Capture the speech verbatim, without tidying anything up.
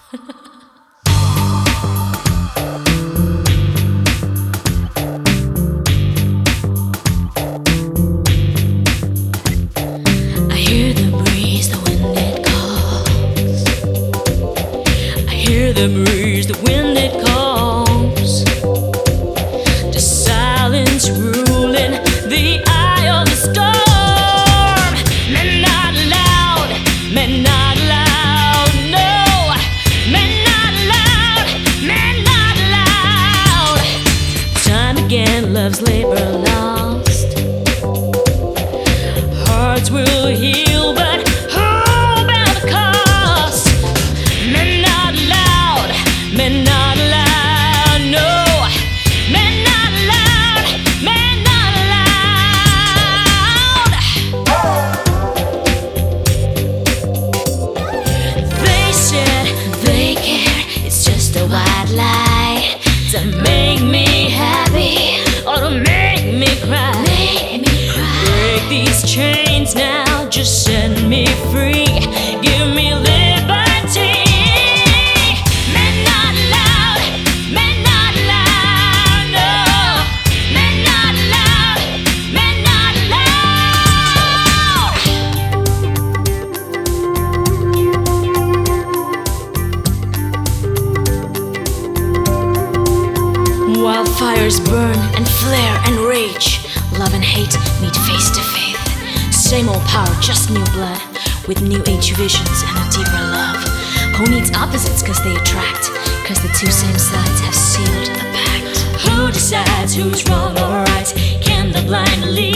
I hear the breeze, the wind it calls. I hear the breeze, the wind it calls. The silence ruling the eye of the storm. Men not loud, men not loud, no. Men not loud, men not loud. Time again, love's labor lost. Hearts will heal, but who bear the cost? Men not loud, men not loud, no. Men not loud, men not loud. They said they care, it's just a white lie to make me happy or to make me cry. Make me cry. Break these chains now, just set me free. Give me liberty. Men not loud, men not loud, no. Men not loud, men not loud. Wildfires burn and flare and rage. Love and hate meet face to face. Same old power, just new blood, with new age visions and a deeper love. Who needs opposites cause they attract? Cause the two same sides have sealed a pact. Who decides who's wrong or right? Can the blind lead